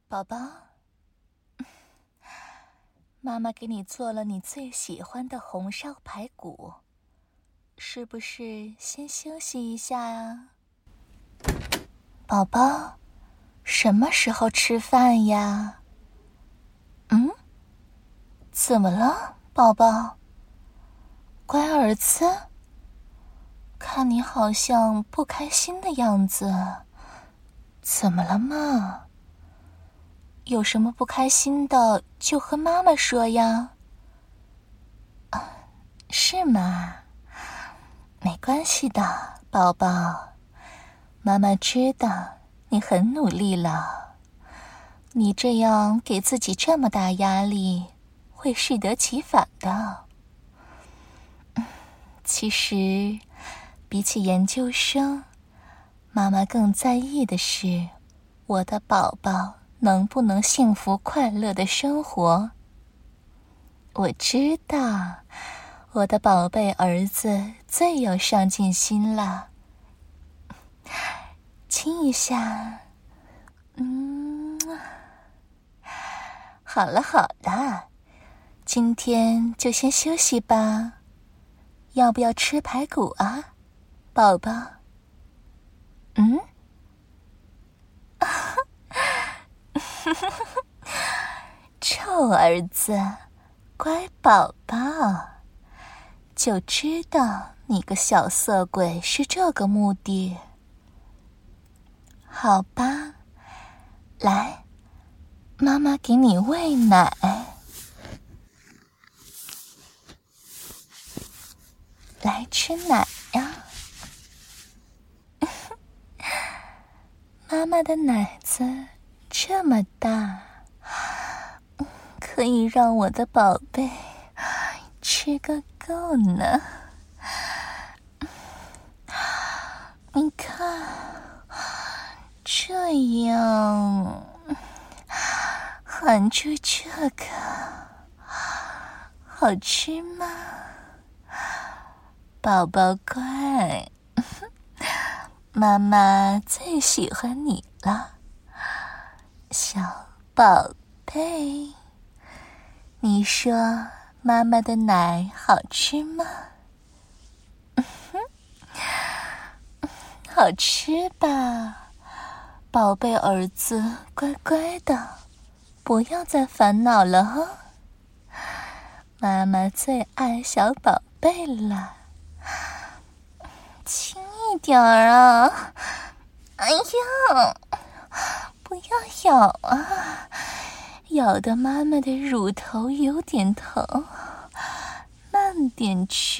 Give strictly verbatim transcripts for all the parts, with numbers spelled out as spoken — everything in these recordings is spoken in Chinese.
宝宝，妈妈给你做了你最喜欢的红烧排骨，是不是先休息一下啊？宝宝，什么时候吃饭呀？嗯？怎么了，宝宝？乖儿子，看你好像不开心的样子，怎么了嘛？有什么不开心的就和妈妈说呀。啊，是吗？没关系的，宝宝。妈妈知道你很努力了，你这样给自己这么大压力，会适得其反的。其实，比起研究生，妈妈更在意的是我的宝宝能不能幸福快乐的生活。我知道我的宝贝儿子最有上进心了。亲一下。嗯，好了好了，今天就先休息吧。要不要吃排骨啊，宝宝？嗯？臭儿子，乖宝宝，就知道你个小色鬼是这个目的。好吧，来，妈妈给你喂奶。来吃奶呀。妈妈的奶子这么大，可以让我的宝贝吃个够呢。你看，这样含住这个，好吃吗？宝宝乖，妈妈最喜欢你了，小宝贝。你说妈妈的奶好吃吗？好吃吧，宝贝儿子，乖乖的，不要再烦恼了哈。妈妈最爱小宝贝了，轻一点儿啊！哎呀，不要咬啊，咬得妈妈的乳头有点疼，慢点吃。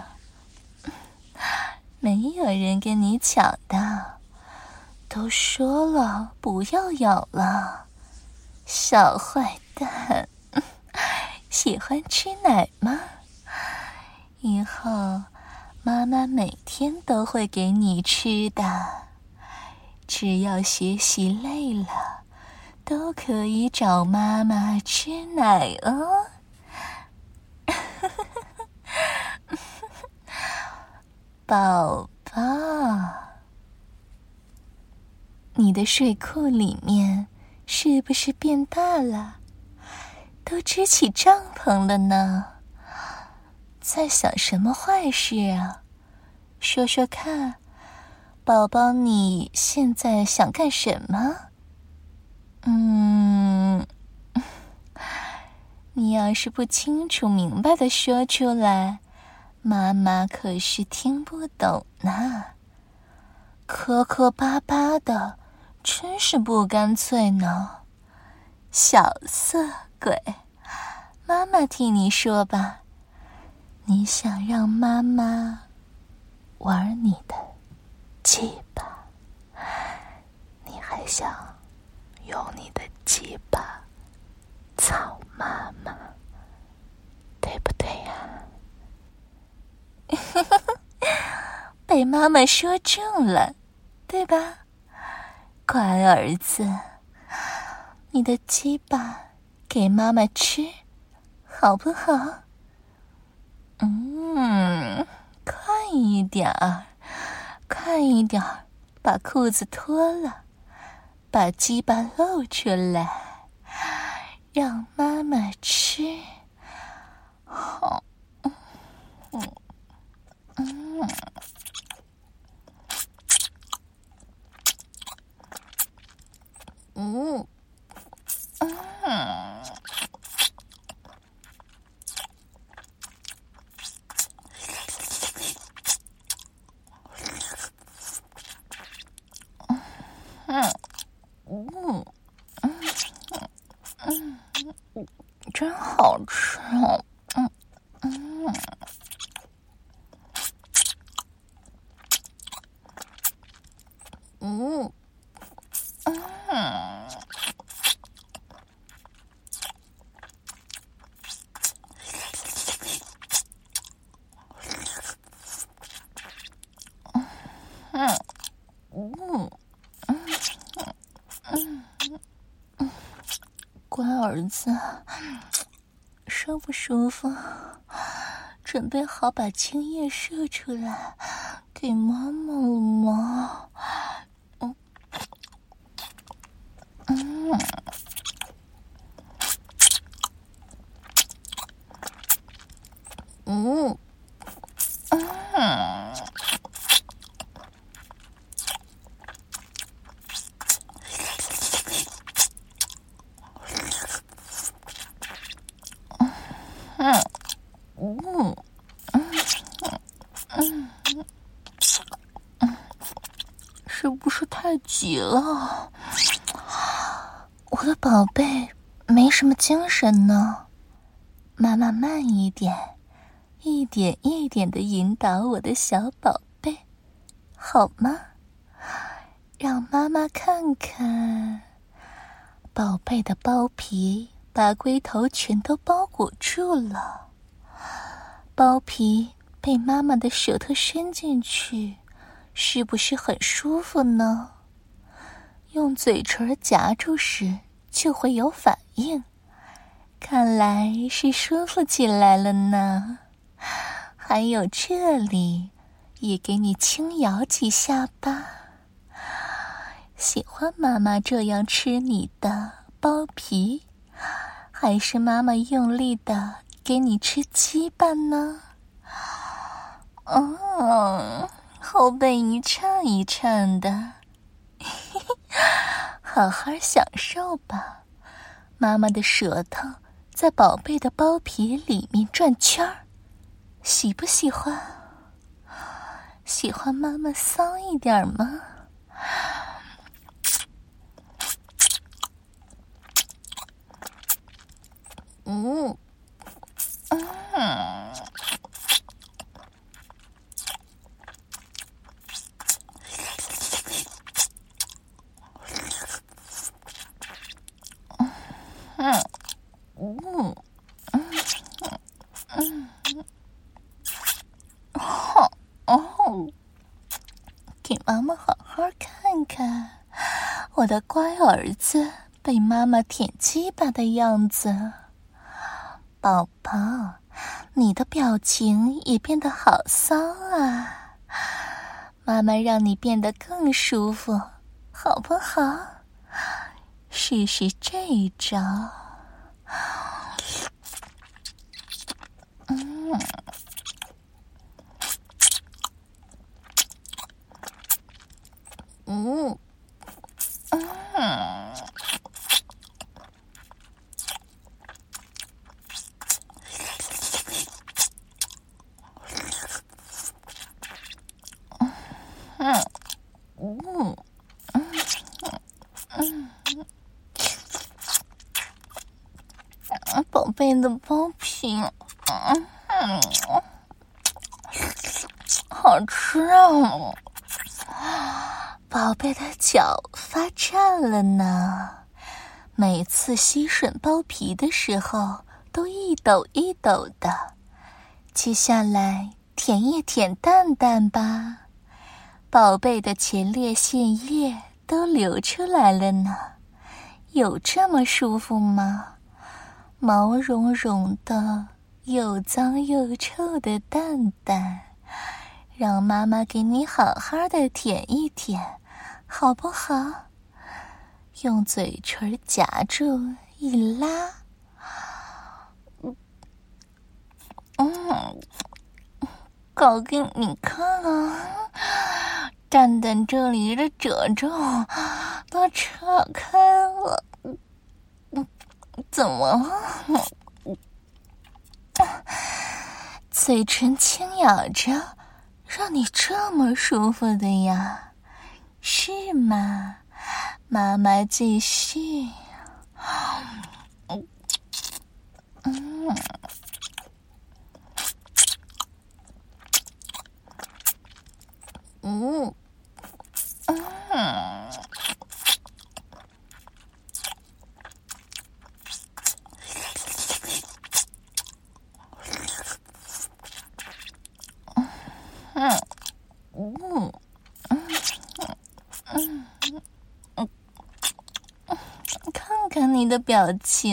没有人跟你抢的，都说了不要咬了，小坏蛋。喜欢吃奶吗？以后妈妈每天都会给你吃的，只要学习累了，都可以找妈妈吃奶哦。宝宝，你的睡裤里面是不是变大了？都支起帐篷了呢。在想什么坏事啊？说说看，宝宝，你现在想干什么？嗯，你要是不清楚明白的说出来，妈妈可是听不懂呢。磕磕巴巴的，真是不干脆呢。小色鬼，妈妈替你说吧，你想让妈妈玩你的鸡巴，你还想用你的鸡巴操妈妈，对不对呀？被妈妈说中了，对吧？乖儿子，你的鸡巴给妈妈吃，好不好？嗯，快一点儿，快一点儿，把裤子脱了， 把鸡巴露出来，让妈妈吃。好，嗯嗯嗯嗯嗯。嗯嗯嗯嗯，真好吃哦！嗯嗯嗯嗯嗯嗯嗯嗯，乖儿子，舒不舒服？准备好把精液射出来给妈妈了吗？嗯嗯嗯嗯嗯嗯嗯嗯，是不是太急了？我的宝贝没什么精神呢，妈妈慢一点，一点一点的引导我的小宝贝，好吗？让妈妈看看，宝贝的包皮把龟头全都包裹住了，包皮被妈妈的舌头伸进去，是不是很舒服呢？用嘴唇夹住时就会有反应，看来是舒服起来了呢。还有这里，也给你轻摇几下吧。喜欢妈妈这样吃你的包皮，还是妈妈用力的给你吃鸡巴呢？嗯，后背一颤一颤的，好好享受吧。妈妈的舌头在宝贝的包皮里面转圈儿，喜不喜欢？喜欢妈妈骚一点吗？嗯嗯嗯嗯嗯嗯，好哦，给妈妈好好看看我的乖儿子被妈妈舔鸡巴的样子。宝宝，你的表情也变得好骚啊！妈妈让你变得更舒服，好不好？试试这一招。嗯嗯嗯嗯嗯嗯嗯，宝贝的包皮，嗯嗯，好吃啊！宝贝的脚发颤了呢，每次吸吮包皮的时候都一抖一抖的。接下来舔一舔蛋蛋吧，宝贝的前列腺液都流出来了呢，有这么舒服吗？毛茸茸的又脏又臭的蛋蛋，让妈妈给你好好的舔一舔，好不好？ 用嘴唇夹住一拉，嗯，搞给你看啊，蛋蛋这里的褶皱都扯开了，怎么了？嘴唇轻咬着，让你这么舒服的呀，是吗？妈妈继续。嗯嗯嗯嗯嗯嗯嗯，看看你的表情，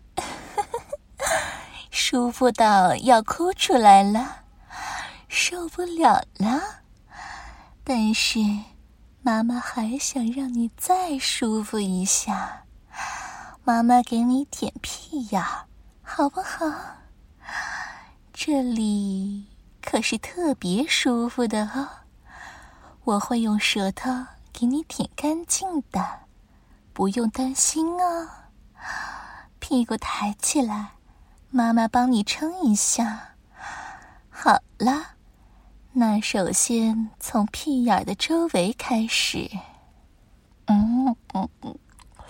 舒服到要哭出来了，受不了了。但是妈妈还想让你再舒服一下，妈妈给你点屁眼，好不好？这里可是特别舒服的哦，我会用舌头给你舔干净的，不用担心哦。屁股抬起来，妈妈帮你撑一下。好了，那首先从屁眼的周围开始。嗯嗯嗯，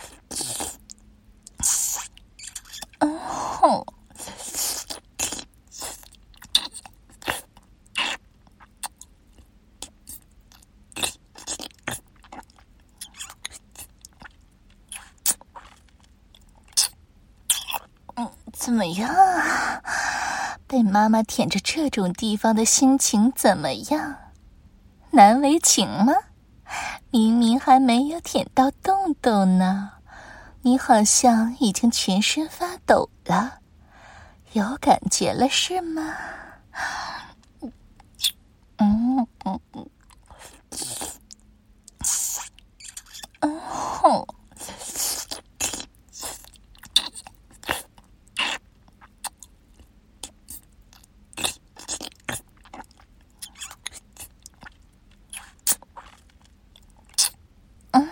哦，嗯，怎么样啊？被妈妈舔着这种地方的心情怎么样？难为情吗？明明还没有舔到洞洞呢，你好像已经全身发抖了，有感觉了是吗？嗯嗯嗯，哦，嗯，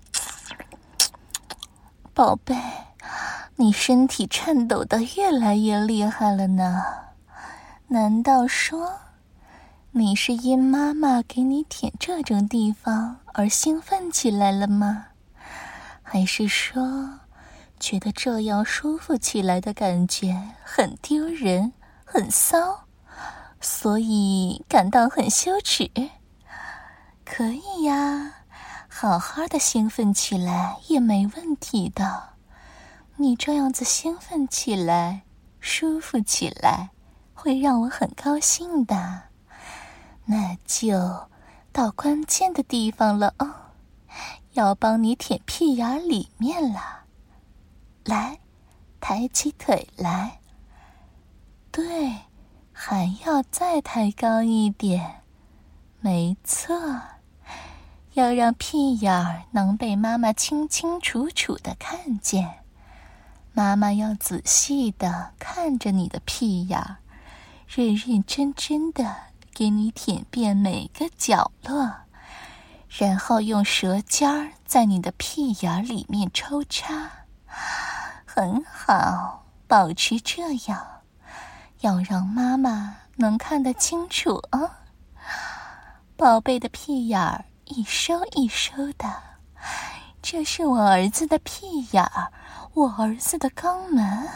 宝贝，你身体颤抖得越来越厉害了呢。难道说你是因妈妈给你舔这种地方而兴奋起来了吗？还是说觉得这样舒服起来的感觉很丢人很骚，所以感到很羞耻？可以呀，好好的兴奋起来也没问题的。你这样子兴奋起来舒服起来会让我很高兴的。那就到关键的地方了哦，要帮你舔屁眼里面了。来，抬起腿来。对，还要再抬高一点。没错，要让屁眼能被妈妈清清楚楚地看见。妈妈要仔细地看着你的屁眼，认认真真地给你舔遍每个角落，然后用舌尖儿在你的屁眼里面抽插。很好，保持这样，要让妈妈能看得清楚啊。宝贝的屁眼儿一收一收的，这是我儿子的屁眼儿，我儿子的肛门。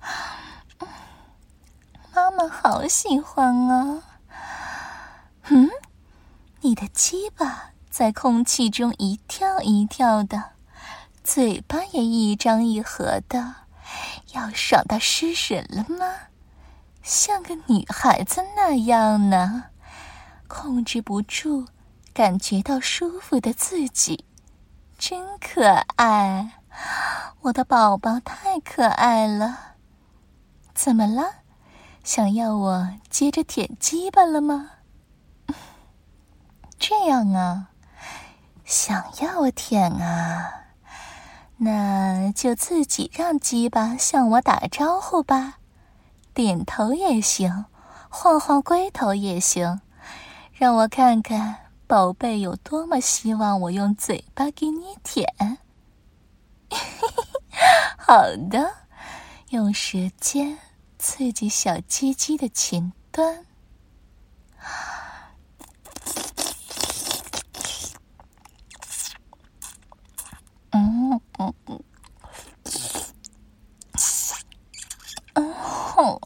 妈妈好喜欢啊。嗯，你的鸡巴在空气中一跳一跳的，嘴巴也一张一合的，要爽到湿神了吗？像个女孩子那样呢，控制不住感觉到舒服的自己，真可爱。我的宝宝太可爱了。怎么了？想要我接着舔鸡巴了吗？这样啊，想要我舔啊？ 那就自己让鸡巴向我打招呼吧，点头也行，晃晃龟头也行，让我看看宝贝有多么希望我用嘴巴给你舔。好的，用舌尖刺激小鸡鸡的前端。嗯嗯嗯，嗯哼，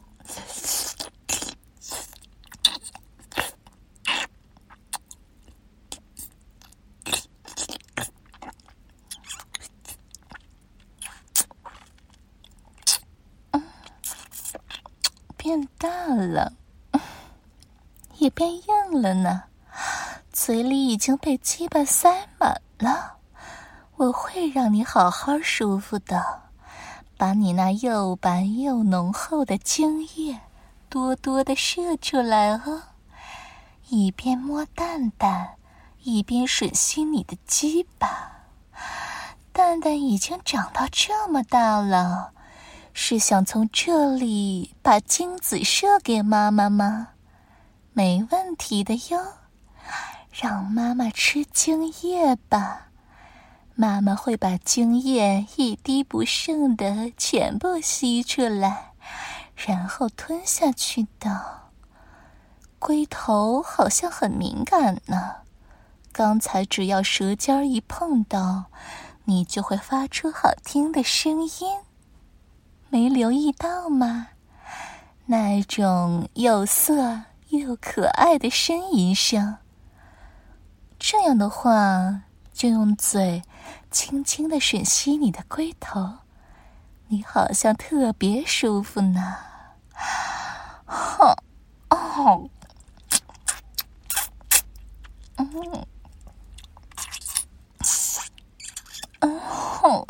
变大了，也变硬了呢，嘴里已经被鸡巴塞满了。我会让你好好舒服的，把你那又白又浓厚的精液多多的射出来哦，一边摸蛋蛋，一边吮吸你的鸡巴。蛋蛋已经长到这么大了，是想从这里把精子射给妈妈吗？没问题的哟，让妈妈吃精液吧。妈妈会把精液一滴不剩的全部吸出来，然后吞下去的。龟头好像很敏感呢，刚才只要舌尖一碰到，你就会发出好听的声音。没留意到吗？那种又涩又可爱的呻吟声。这样的话，就用嘴轻轻地吮吸你的龟头，你好像特别舒服呢。哼，哦，嗯，嗯哼，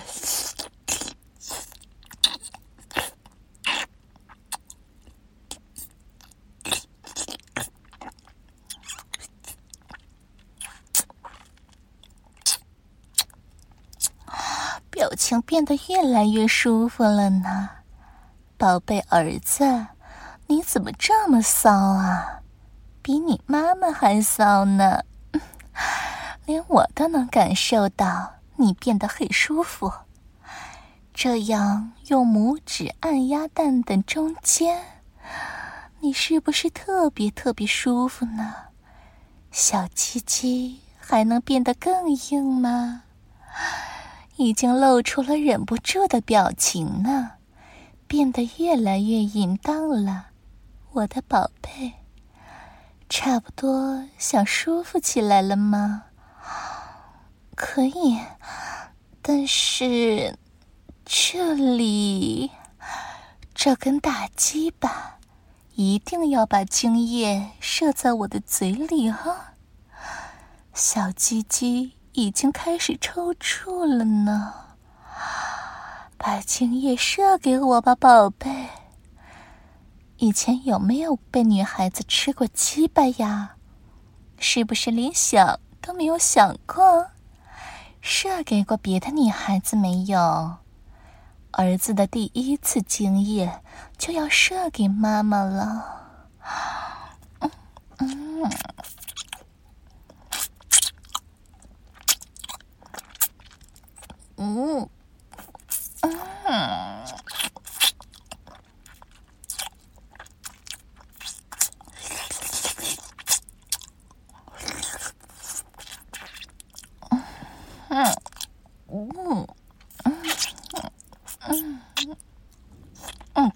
表情变得越来越舒服了呢。宝贝儿子，你怎么这么骚啊？比你妈妈还骚呢。连我都能感受到你变得很舒服。这样用拇指按压蛋蛋中间，你是不是特别特别舒服呢？小鸡鸡还能变得更硬吗？已经露出了忍不住的表情呢，变得越来越淫荡了，我的宝贝。差不多想舒服起来了吗？可以，但是这里这根大鸡巴一定要把精液射在我的嘴里哈。小鸡鸡已经开始抽搐了呢，把精液射给我吧，宝贝。以前有没有被女孩子吃过鸡巴呀？是不是连想都没有想过？射给过别的女孩子没有？儿子的第一次精液就要射给妈妈了。嗯嗯嗯嗯。嗯嗯嗯嗯，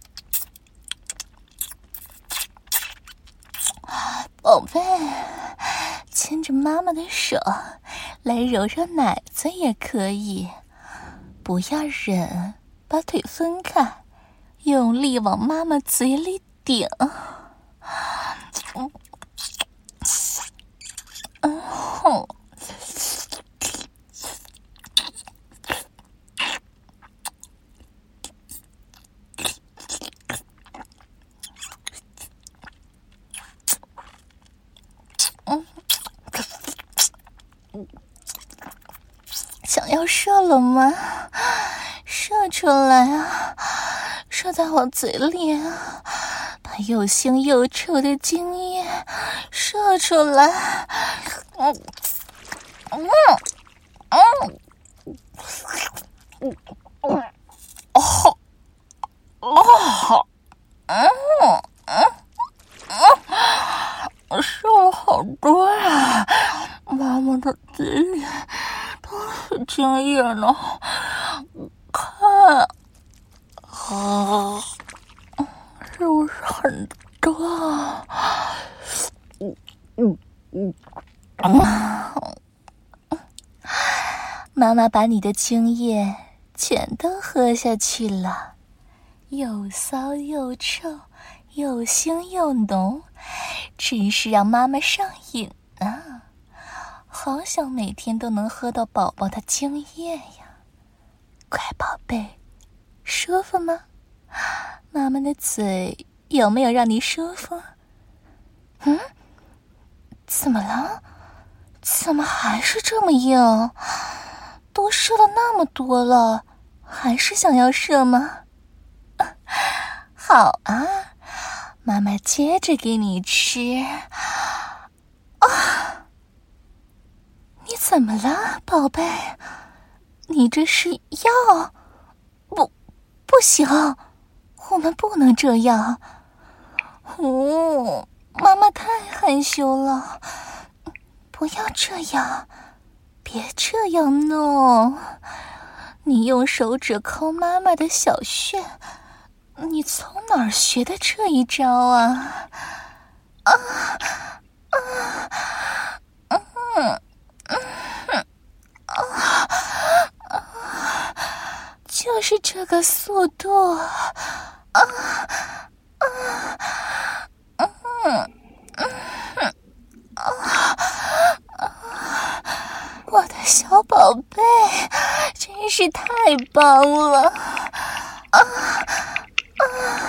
宝贝，牵着妈妈的手来揉揉奶子也可以，不要忍，把腿分开，用力往妈妈嘴里顶。嗯嗯哼。 想要射了吗？射出来啊，射在我嘴里啊，把又腥又臭的精液射出来。嗯嗯嗯嗯嗯哦哦嗯嗯嗯，射了好多呀！妈妈的嘴里都是精液呢，看，啊，是不是很多啊？嗯嗯嗯嗯，妈妈把你的精液全都喝下去了，又骚又臭，又腥又浓，真是让妈妈上瘾啊！好想每天都能喝到宝宝的精液呀！乖宝贝，舒服吗？妈妈的嘴有没有让你舒服？嗯？怎么了？怎么还是这么硬？都射了那么多了，还是想要射吗？好啊，妈妈接着给你吃。啊！你怎么了，宝贝？你这是药？不，不行，我们不能这样。哦，妈妈太害羞了，不要这样，别这样弄。你用手指抠妈妈的小穴，你从哪儿学的这一招啊？啊啊嗯嗯嗯啊啊！就是这个速度啊啊嗯嗯啊啊！我的小宝贝，真是太棒了啊啊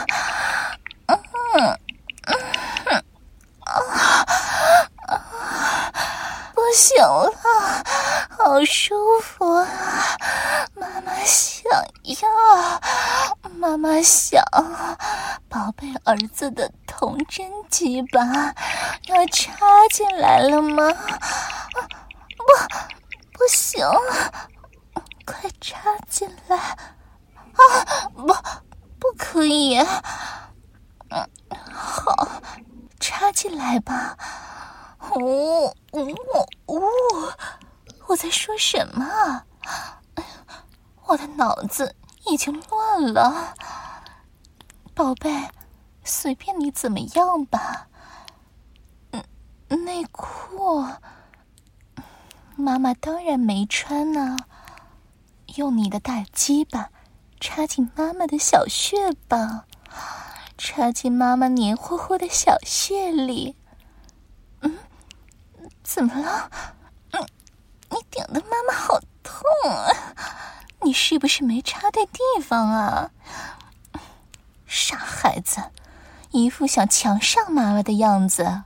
嗯嗯啊啊！不行了，好舒服啊！妈妈想要，妈妈想，宝贝儿子的童贞鸡巴要插进来了吗？不，不行，快插进来！啊，不，不可以。嗯，好，插进来吧。哦，哦，哦，我在说什么？我的脑子已经乱了。宝贝，随便你怎么样吧。嗯，内裤，妈妈当然没穿呢。用你的大鸡巴插进妈妈的小穴吧，插进妈妈黏糊糊的小穴里。嗯，怎么了？嗯，你顶的妈妈好痛啊！你是不是没插对地方啊？傻孩子，一副想强上妈妈的样子，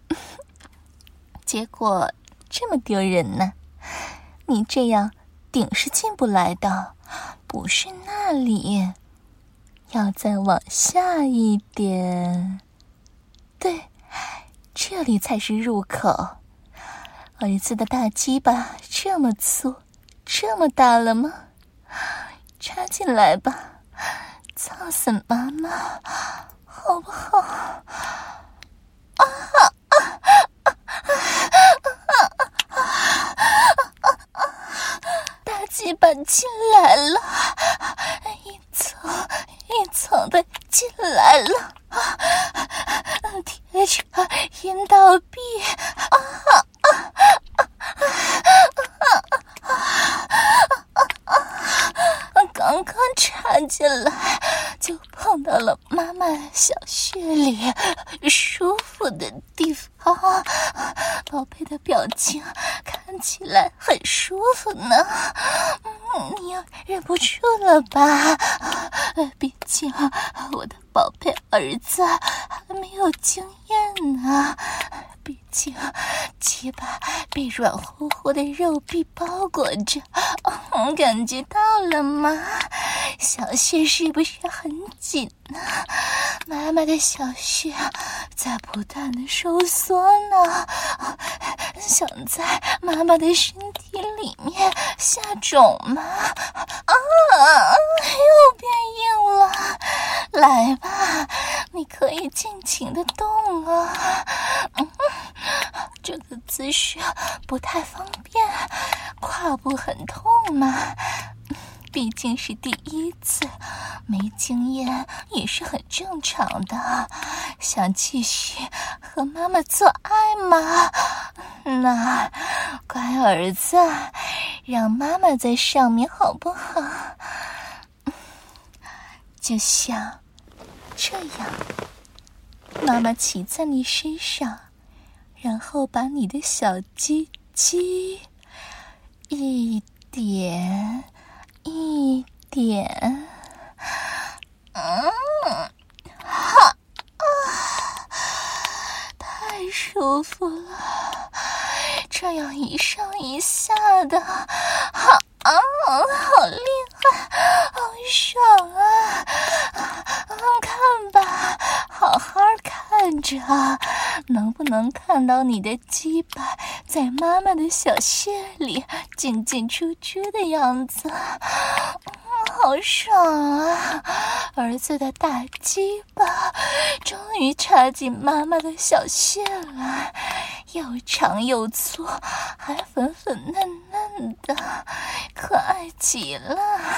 结果这么丢人呢。你这样顶是进不来的，不是那里，要再往下一点。对，这里才是入口。儿子的大鸡巴这么粗，这么大了吗？插进来吧，操死妈妈，好不好？啊啊啊啊啊啊！大鸡巴进来了，一层一层的进来了，贴着阴道壁，啊啊啊啊啊！刚刚插进来，就碰到了妈妈小穴里舒服的地方。宝贝的表情看起来很舒服呢，嗯，你要忍不住了吧？毕竟我的宝贝儿子还没有经验呢，毕竟鸡巴被软乎乎的肉壁包裹着， 嗯，感觉到了吗？小穴是不是很紧呢？妈妈的小穴在不断的收缩呢，想在妈妈的身体里面下种吗？啊，又变硬了。来吧，你可以尽情的动啊。嗯，这个姿势不太方便，胯部很痛嘛。毕竟是第一次，没经验也是很正常的。想继续和妈妈做爱吗？那乖儿子，让妈妈在上面好不好？就像这样，妈妈骑在你身上，然后把你的小鸡鸡一点一点，嗯，哈啊，太舒服了，这样一上一下的，哈啊，好厉害，好爽啊！看吧，好好看着，能不能看到你的鸡巴在妈妈的小穴里进进出出的样子？好爽啊！儿子的大鸡巴终于插进妈妈的小穴了，又长又粗，还粉粉嫩嫩的，可爱极了。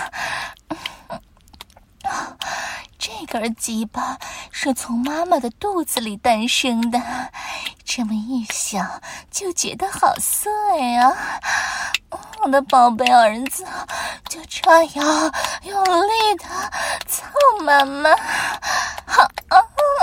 这根鸡巴是从妈妈的肚子里诞生的，这么一想就觉得好色呀！我的宝贝儿子就这样用力的操妈妈，好啊！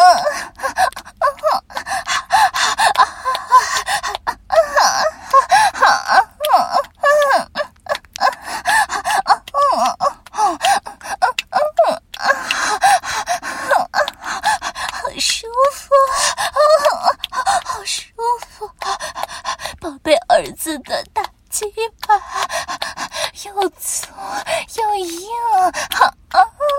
儿子的大鸡巴又粗又硬，啊啊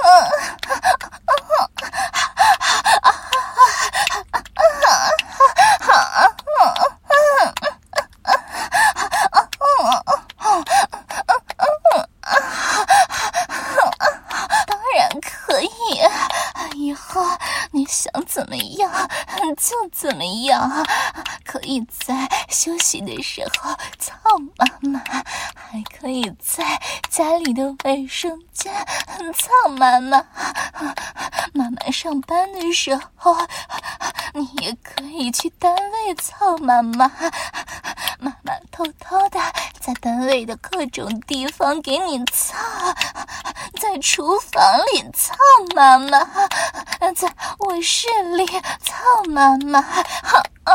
当然可以，以后你想怎么样就怎么样，可以在休息的时候操妈妈，还可以在家里的卫生间操妈妈。妈妈上班的时候，你也可以去单位操妈妈。妈妈偷偷的在单位的各种地方给你操，在厨房里操妈妈，在卧室里操妈妈。好啊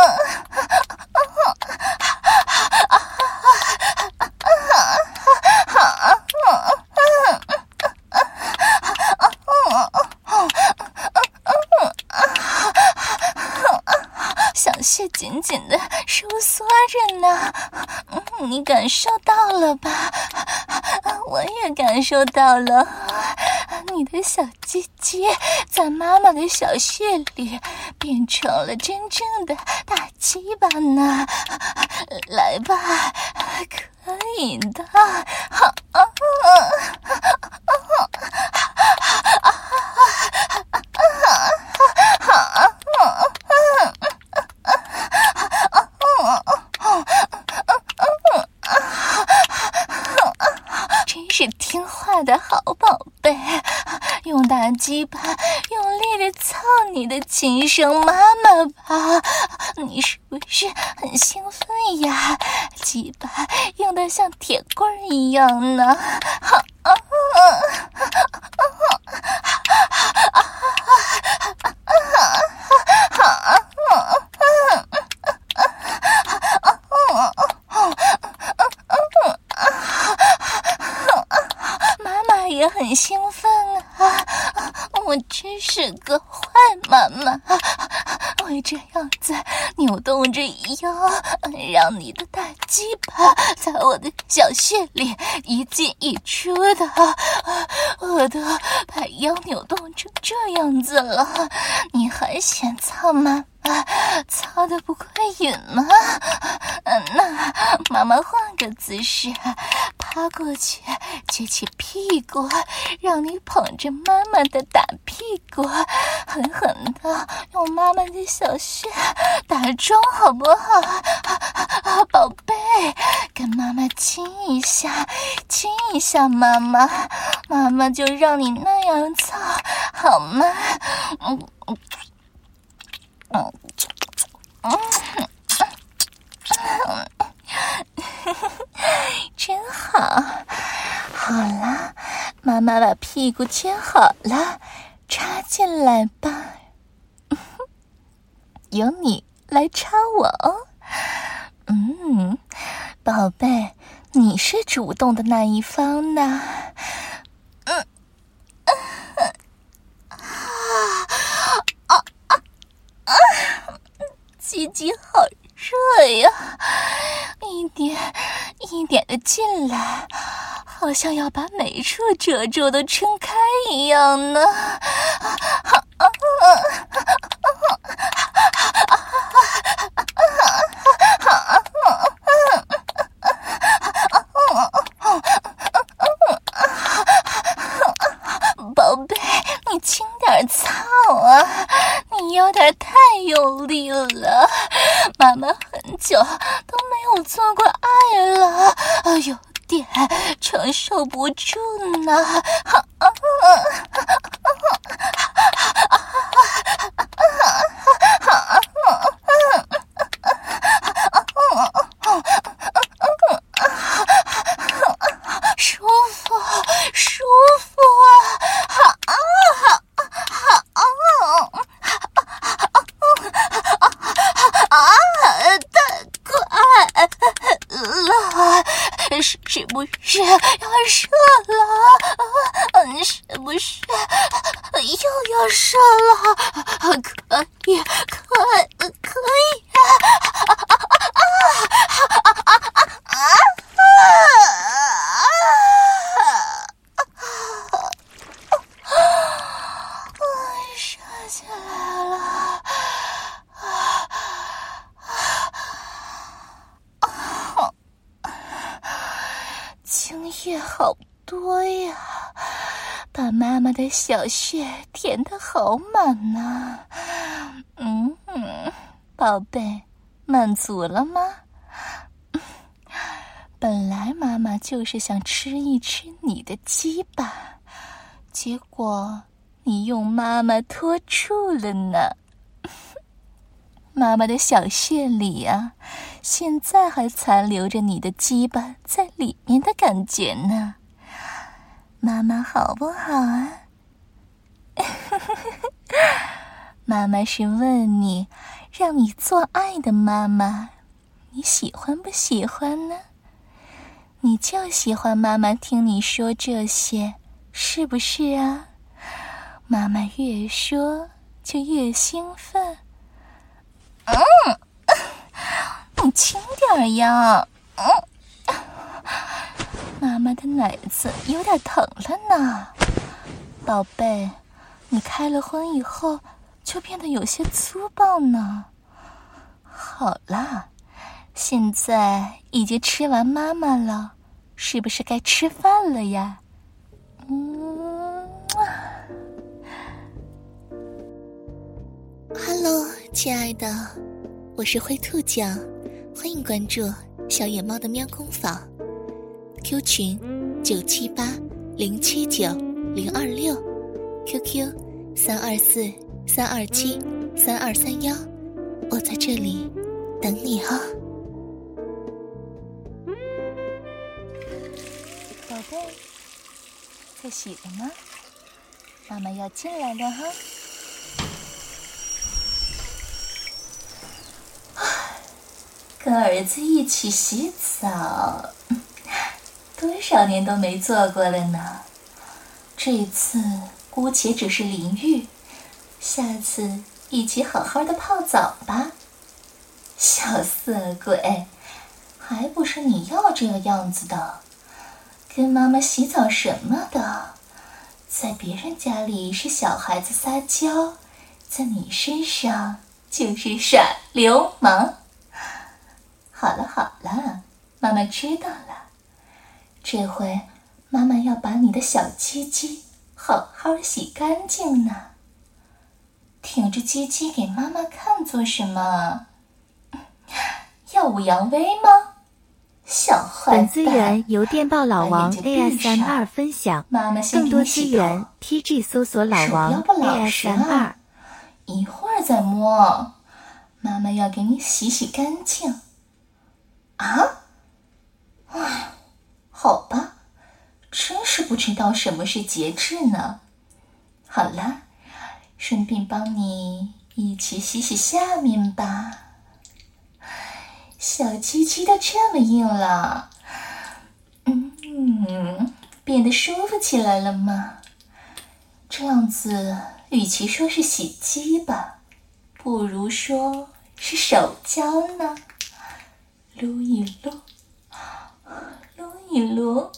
小穴紧紧的收缩着呢，嗯，你感受到了吧？我也感受到了，你的小鸡鸡在妈妈的小穴里变成了真正的大鸡巴呢。来吧，可以的。好啊真是听话的好宝贝，用大鸡巴用力的操你的亲生妈妈吧，你是不是很兴奋呀？鸡巴用得像铁棍一样呢。好啊也很兴奋啊！我真是个坏妈妈，会这样子扭动着腰，让你的大鸡巴在我的小穴里一进一出的，我都把腰扭动成这样子了，你还嫌操妈妈操得不过瘾吗？那妈妈换个姿势，趴过去，撅起屁股，让你捧着妈妈的大屁股，狠狠的用妈妈的小穴打中，好不好？宝贝，跟妈妈亲一下，亲一下妈妈，妈妈就让你那样操，好吗？嗯嗯嗯嗯嗯，真好。好了，妈妈把屁股撅好了，插进来吧。由你来插我哦。嗯，宝贝，你是主动的那一方呢。嗯，啊啊啊啊！鸡鸡好热呀，一点一点的进来，好像要把每处褶皱都撑开一样呢。宝贝，你轻点操啊，你有点太用力了，妈妈很久都没有做过爱了，有点承受不住呢。舒服，舒服啊！是是不是要射了？是不是又要射了？可以，可可以射起来了。精液好多呀，把妈妈的小穴填得好满呐。嗯嗯，宝贝，满足了吗？本来妈妈就是想吃一吃你的鸡巴，结果你用妈妈拖住了呢。妈妈的小穴里啊，现在还残留着你的鸡巴在里面的感觉呢。妈妈好不好啊？妈妈是问你，让你做爱的妈妈，你喜欢不喜欢呢？你就喜欢妈妈听你说这些，是不是啊？妈妈越说就越兴奋。嗯，你轻点呀。嗯，妈妈的奶子有点疼了呢。宝贝，你开了荤以后就变得有些粗暴呢。好啦，现在已经吃完妈妈了，是不是该吃饭了呀？嗯。Hello， 亲爱的，我是灰兔酱，欢迎关注小野猫的喵工坊 ，Q 群九七八零七九零二六 ，Q Q 三二四三二七三二三幺，我在这里等你哈、哦。宝贝，在洗了吗？妈妈要进来了哈。跟儿子一起洗澡，多少年都没做过了呢。这次姑且只是淋浴，下次一起好好的泡澡吧。小色鬼， 还不是你要这个样子的，跟妈妈洗澡什么的，在别人家里是小孩子撒娇，在你身上就是耍流氓。好了好了，妈妈知道了，这回妈妈要把你的小鸡鸡好好洗干净呢。挺着鸡鸡给妈妈看做什么？耀武扬威吗？小坏蛋！ 本资源由电报老王 A S M R 分享，更多资源 T G 搜索老王 A S M R。 一会儿再摸，妈妈要给你洗洗干净。啊？唉，好吧，真是不知道什么是节制呢。好了，顺便帮你一起洗洗下面吧。小鸡鸡都这么硬了，嗯，变得舒服起来了吗？这样子，与其说是洗鸡吧，不如说是手交呢。撸一撸，撸一撸，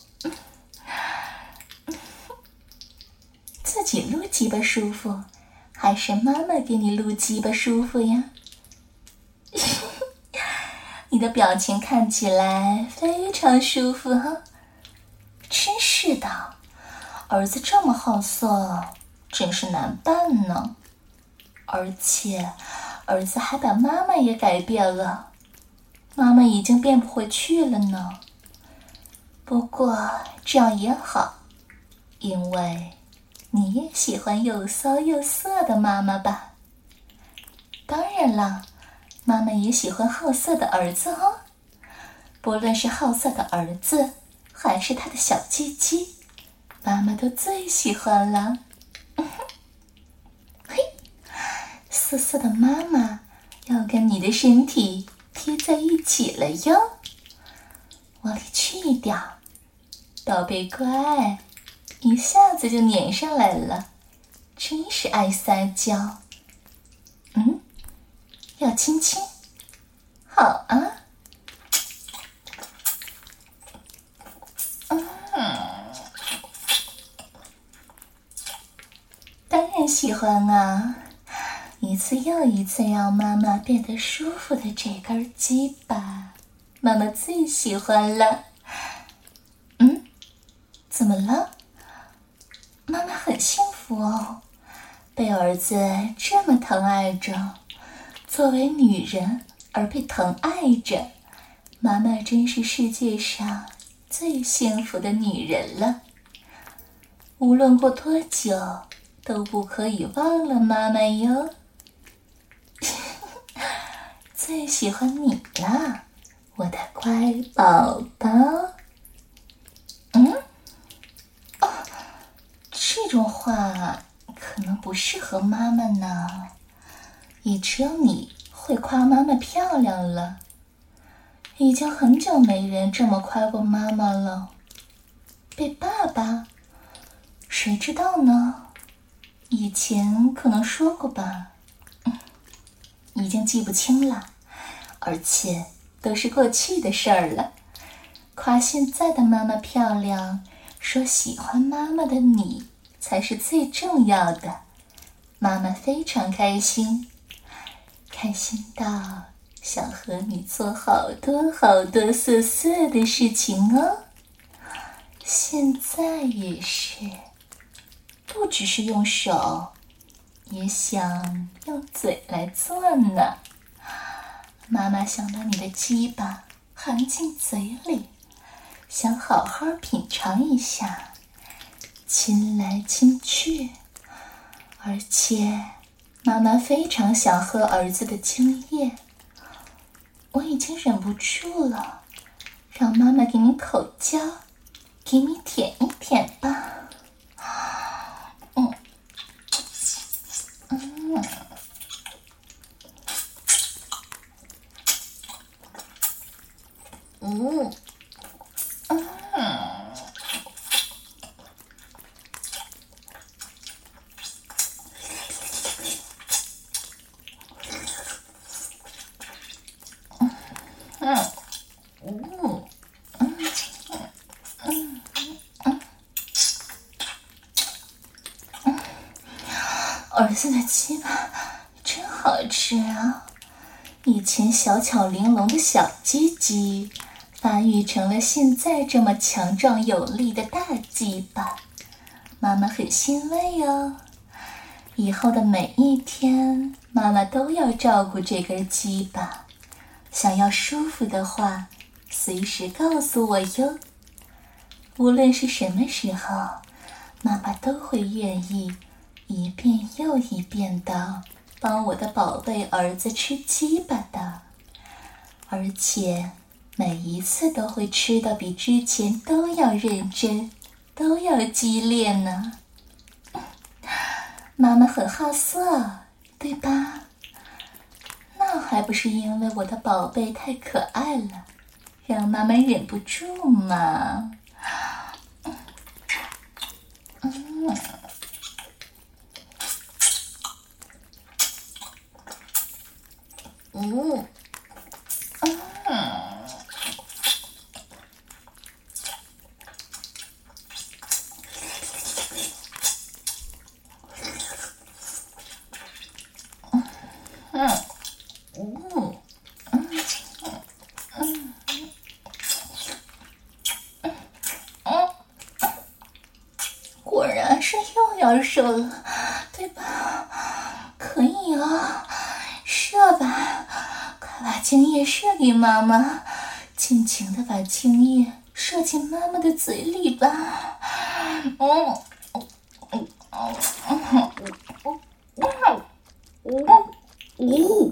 自己撸鸡巴舒服，还是妈妈给你撸鸡巴舒服呀？你的表情看起来非常舒服哈，真是的，儿子这么好色，真是难办呢。而且，儿子还把妈妈也改变了，妈妈已经变不回去了呢。不过这样也好，因为你也喜欢又骚又色的妈妈吧？当然了。妈妈也喜欢好色的儿子哦，不论是好色的儿子，还是他的小鸡鸡，妈妈都最喜欢了。嘿，色色的妈妈要跟你的身体贴在一起了哟，往里去一点，宝贝乖，一下子就粘上来了，真是爱撒娇。嗯？要亲亲，好啊，嗯，当然喜欢啊！一次又一次让妈妈变得舒服的这根鸡巴，妈妈最喜欢了。嗯，怎么了？妈妈很幸福哦，被儿子这么疼爱着。作为女人而被疼爱着，妈妈真是世界上最幸福的女人了。无论过多久，都不可以忘了妈妈哟。最喜欢你了，我的乖宝宝。嗯？哦，这种话可能不适合妈妈呢。也只有你会夸妈妈漂亮了，已经很久没人这么夸过妈妈了。被爸爸，谁知道呢？以前可能说过吧，嗯，已经记不清了，而且都是过去的事儿了。夸现在的妈妈漂亮，说喜欢妈妈的你才是最重要的。妈妈非常开心。开心到想和你做好多好多色色的事情哦。现在也是，不只是用手，也想用嘴来做呢。妈妈想把你的鸡巴含进嘴里，想好好品尝一下，亲来亲去，而且妈妈非常想喝儿子的精液，我已经忍不住了，让妈妈给你口交，给你舔一舔吧。嗯嗯嗯嗯。嗯， 儿子的鸡巴真好吃啊！以前小巧玲珑的小鸡鸡，发育成了现在这么强壮有力的大鸡巴，妈妈很欣慰哦。以后的每一天，妈妈都要照顾这根鸡巴。想要舒服的话，随时告诉我哟。无论是什么时候，妈妈都会愿意一遍又一遍地帮我的宝贝儿子吃鸡巴的，而且每一次都会吃得比之前都要认真，都要激烈呢。妈妈很好色，对吧？那还不是因为我的宝贝太可爱了，让妈妈忍不住嘛。嗯，嗯，嗯。果然是又要射了，对吧？可以啊，射吧，快把精液射给妈妈，尽情的把精液射进妈妈的嘴里吧。嗯嗯嗯嗯嗯嗯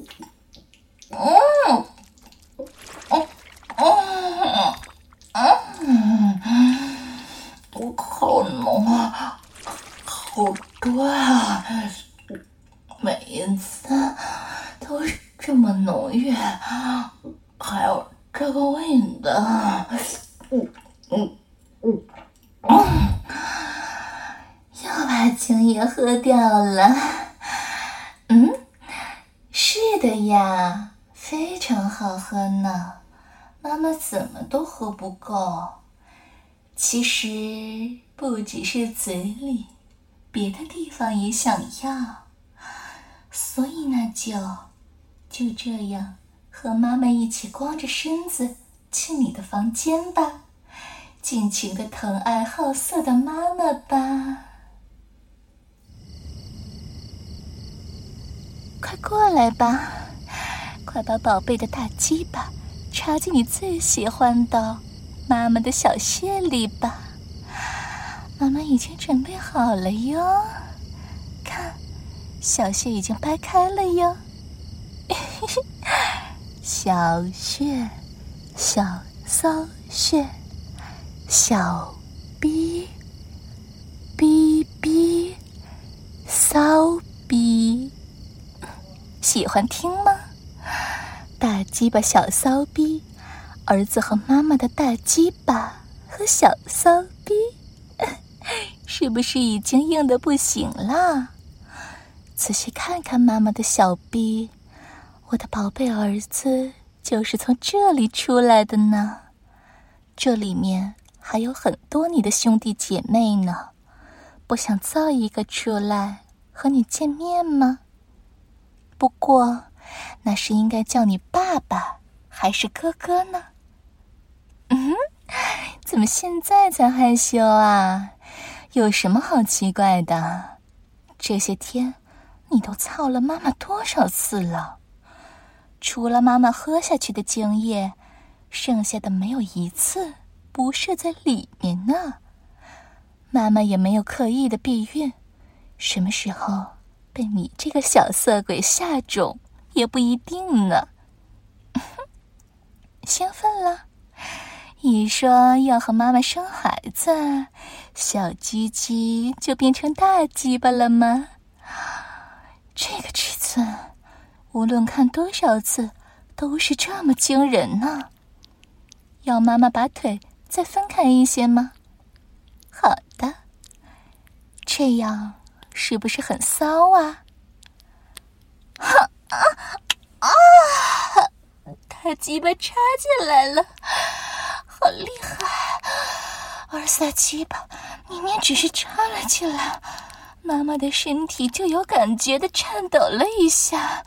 好浓啊，好多啊，每一次都是这么浓郁，还有这个味道。嗯嗯嗯嗯，又把精液喝掉了。嗯，是的呀，非常好喝呢，妈妈怎么都喝不够。其实不只是嘴里，别的地方也想要，所以那就就这样和妈妈一起光着身子去你的房间吧，尽情的疼爱好色的妈妈吧。快过来吧，快把宝贝的大鸡巴插进你最喜欢的妈妈的小穴里吧，妈妈已经准备好了哟。看，小穴已经掰开了哟。小穴，小骚穴，小逼，逼逼，骚逼，喜欢听吗？大鸡巴小骚逼，儿子和妈妈的大鸡巴和小骚逼，是不是已经硬得不行了？仔细看看妈妈的小逼，我的宝贝儿子就是从这里出来的呢。这里面还有很多你的兄弟姐妹呢，不想造一个出来和你见面吗？不过那是应该叫你爸爸还是哥哥呢？嗯，怎么现在才害羞啊？有什么好奇怪的？这些天你都操了妈妈多少次了？除了妈妈喝下去的精液，剩下的没有一次不射在里面呢。妈妈也没有刻意的避孕，什么时候被你这个小色鬼下种也不一定呢。兴奋了？一说要和妈妈生孩子，小鸡鸡就变成大鸡巴了吗？这个尺寸，无论看多少次，都是这么惊人呢。要妈妈把腿再分开一些吗？好的，这样是不是很骚啊？哈啊啊！大鸡巴插进来了，好厉害！儿子的鸡巴明明只是插了进来， 妈妈的身体就有感觉的颤抖了一下。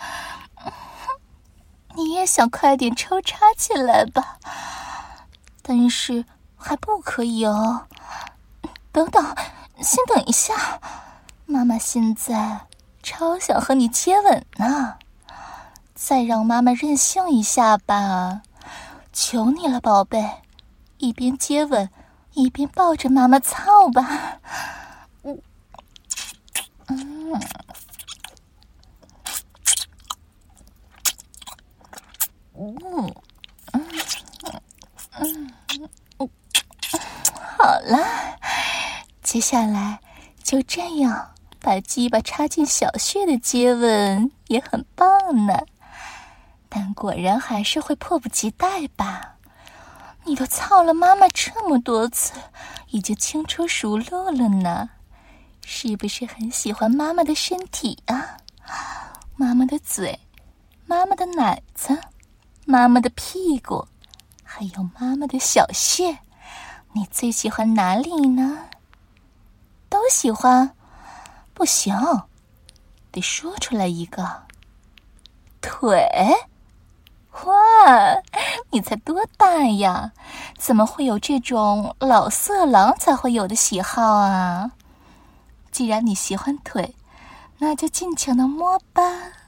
你也想快点抽插起来吧，但是还不可以哦。等等，先等一下，妈妈现在超想和你接吻呢，再让妈妈任性一下吧，求你了，宝贝，一边接吻一边抱着妈妈操吧。嗯嗯嗯嗯嗯嗯，好了，接下来就这样把鸡巴插进小穴的接吻也很棒呢，但果然还是会迫不及待吧。你都操了妈妈这么多次，已经轻出熟路了呢，是不是很喜欢妈妈的身体啊？妈妈的嘴，妈妈的奶子，妈妈的屁股，还有妈妈的小穴，你最喜欢哪里呢？都喜欢？不行，得说出来一个。腿？哇，你才多大呀？怎么会有这种老色狼才会有的喜好啊？既然你喜欢腿，那就尽情的摸吧。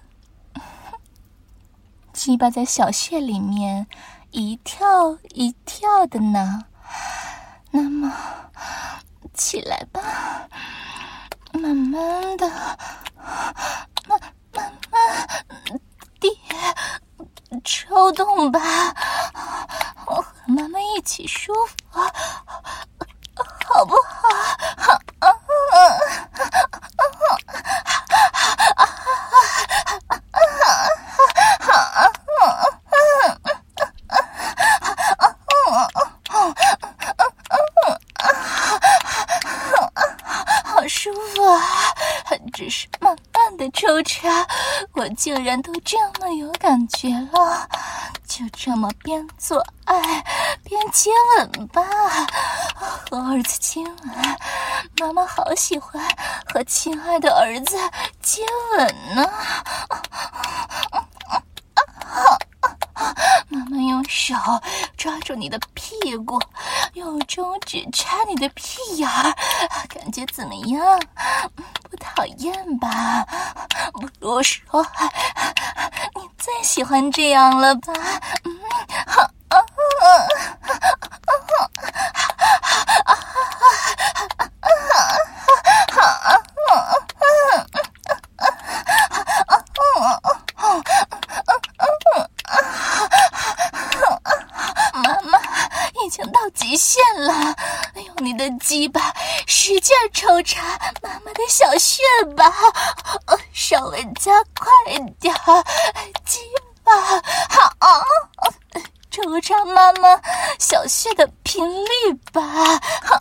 鸡巴在小穴里面一跳一跳的呢，那么起来吧，慢慢的，慢慢慢地抽动吧，和妈妈一起舒服，好不好？好舒服啊！只是慢慢的抽插，我竟然都这么有感觉了。就这么边做爱边接吻吧，和儿子亲吻。妈妈好喜欢和亲爱的儿子接吻呢。妈妈用手抓住你的屁股，用中指插你的屁眼儿，感觉怎么样？不讨厌吧？不如说，你最喜欢这样了吧？嗯，好，啊啊极限了，用你的鸡巴使劲抽插妈妈的小穴吧，呃、稍微加快点，鸡巴好，抽插妈妈小穴的频率吧，好。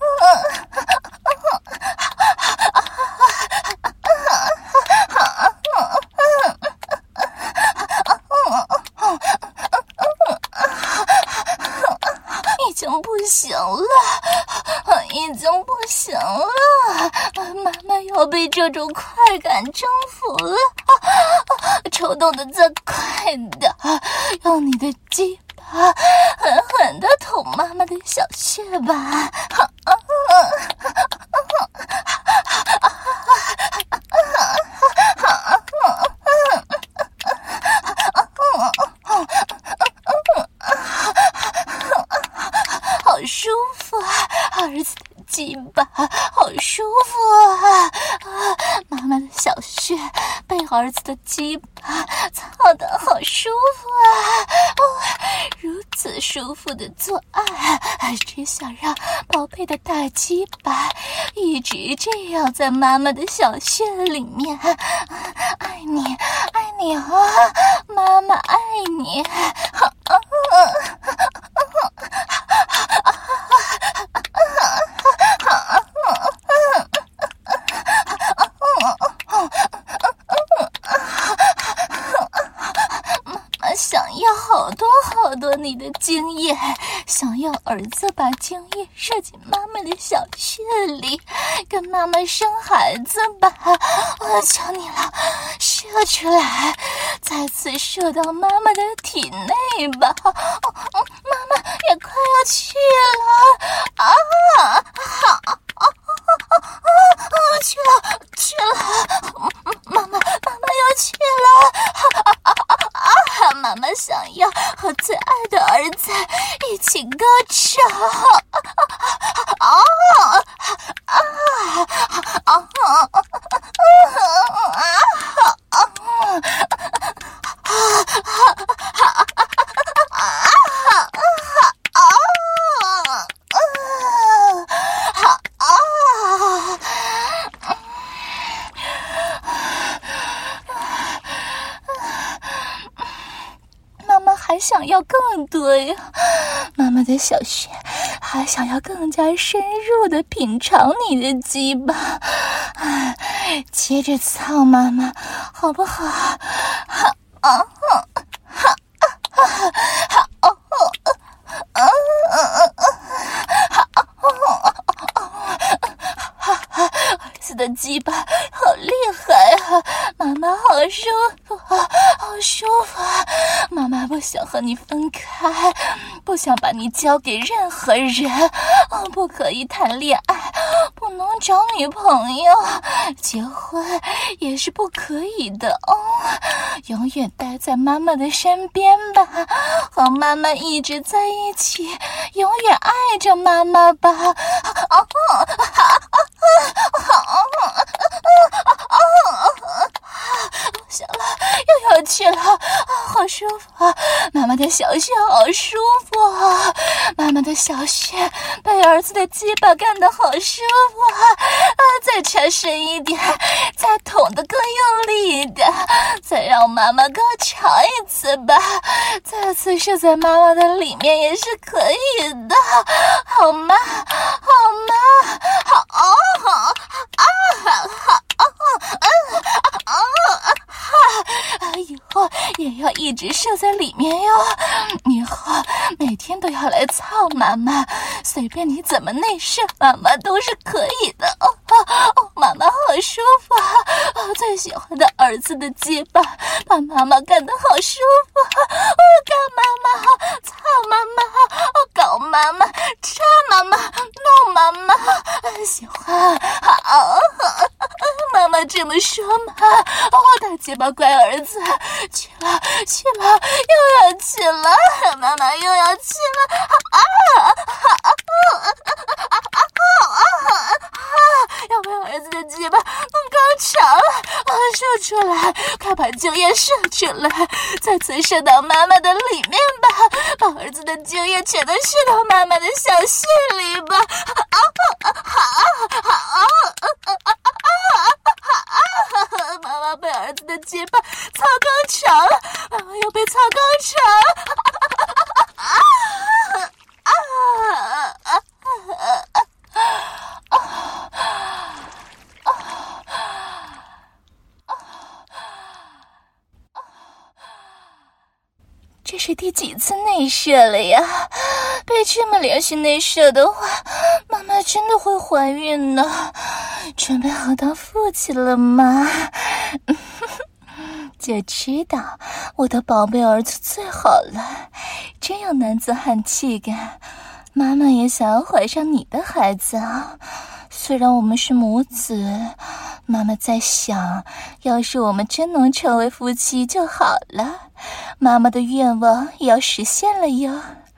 已经不行了，已经不行了，妈妈要被这种快感征服了，抽动的再快点，用你的鸡巴狠狠地捅妈妈的小穴吧。好舒服啊，儿子的鸡巴好舒服啊！啊，妈妈的小穴被儿子的鸡巴操得好舒服啊！哦，如此舒服的做爱，只想让宝贝的大鸡巴一直这样在妈妈的小穴里面。爱你，爱你啊，妈妈爱你！啊啊想要好多好多你的精液，想想要儿子把精液射进妈妈的小穴里，跟妈妈生孩子吧！我求你了，射出来，再次射到妈妈的体内吧！哦哦、妈妈也快要去了啊！好、啊！啊啊啊！去了去了，妈妈妈妈要去了！啊啊啊啊！妈妈想要和最爱的儿子一起高潮！啊啊啊啊啊啊！还想要更多呀，妈妈的小穴还想要更加深入的品尝你的鸡巴，接着操妈妈好不好？好啊啊好啊好啊啊啊！儿子的鸡巴好厉害啊，妈妈好舒服啊，好舒服啊！妈妈不想和你分开，不想把你交给任何人，哦，不可以谈恋爱，不能找女朋友，结婚也是不可以的哦。永远待在妈妈的身边吧，和妈妈一直在一起，永远爱着妈妈吧。哦哦不行了，又要去了，好舒服啊！妈妈的小穴好舒服啊！妈妈的小穴被儿子的鸡巴干得好舒服啊！啊，再插深一点，再捅得更用力一点，再让妈妈高潮一次吧！再次射在妈妈的里面也是可以的，好吗？好吗？好啊！好啊！好啊！啊啊！以后也要一直射在里面哟，以后每天都要来操妈妈，随便你怎么内射，妈妈都是可以的。哦哦，妈妈好舒服啊！我最喜欢的儿子的鸡巴，把妈妈干得好舒服啊！我干妈妈，操妈妈，我搞妈妈，插妈妈，弄妈妈，喜欢。好，妈妈这么说嘛。哦，大鸡巴乖儿子，去了去了，又要去了，妈妈又要去了啊！要被儿子的鸡巴弄高潮了，啊，射出来，快把精液射出来，再次射到妈妈的里面吧，把儿子的精液全都射到妈妈的小穴里吧！啊啊啊啊啊！妈妈被儿子的鸡巴操高潮了，妈妈又被操高潮了！啊啊啊啊啊啊！这是第几次内射了呀？被这么连续内射的话，妈妈真的会怀孕呢。准备好当父亲了吗？就知道我的宝贝儿子最好了，真有男子汉气概。妈妈也想要怀上你的孩子啊。虽然我们是母子，妈妈在想，要是我们真能成为夫妻就好了，妈妈的愿望也要实现了哟。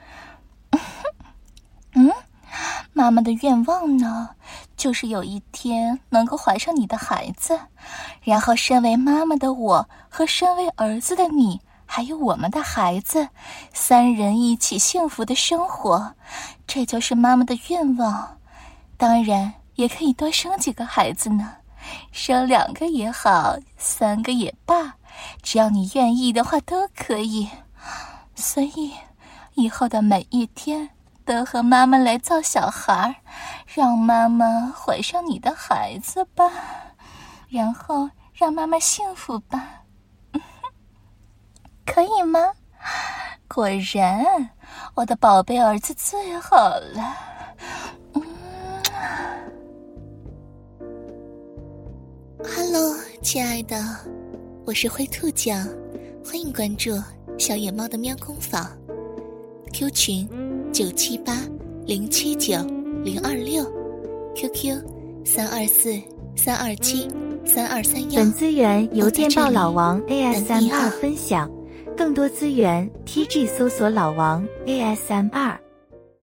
嗯，妈妈的愿望呢，就是有一天能够怀上你的孩子，然后身为妈妈的我和身为儿子的你，还有我们的孩子，三人一起幸福的生活，这就是妈妈的愿望。当然也可以多生几个孩子呢，生两个也好，三个也罢，只要你愿意的话都可以。所以以后的每一天都和妈妈来造小孩，让妈妈怀上你的孩子吧，然后让妈妈幸福吧。可以吗？ 果然，我的宝贝儿子最好了。嗯。Hello， 亲爱的，我是灰兔酱，欢迎关注小野猫的喵工坊 ，Q 群九七八零七九零二六 ，Q Q 三二四三二七三二三幺。 本资源由电报老王 A S M R 分享，更多资源 T G 搜索老王 A S M R。